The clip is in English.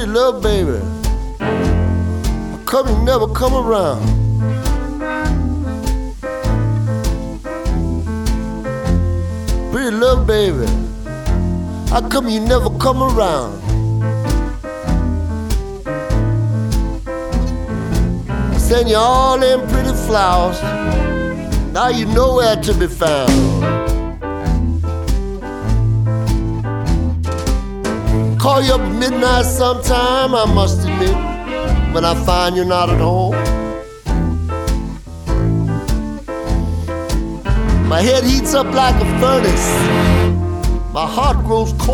Pretty little baby, how come you never come around? Pretty little baby, how come you never come around? I send you all them pretty flowers, now you nowhere to be found. Call you up at midnight sometime, I must admit, when I find you're not at home. My head heats up like a furnace, my heart grows cold.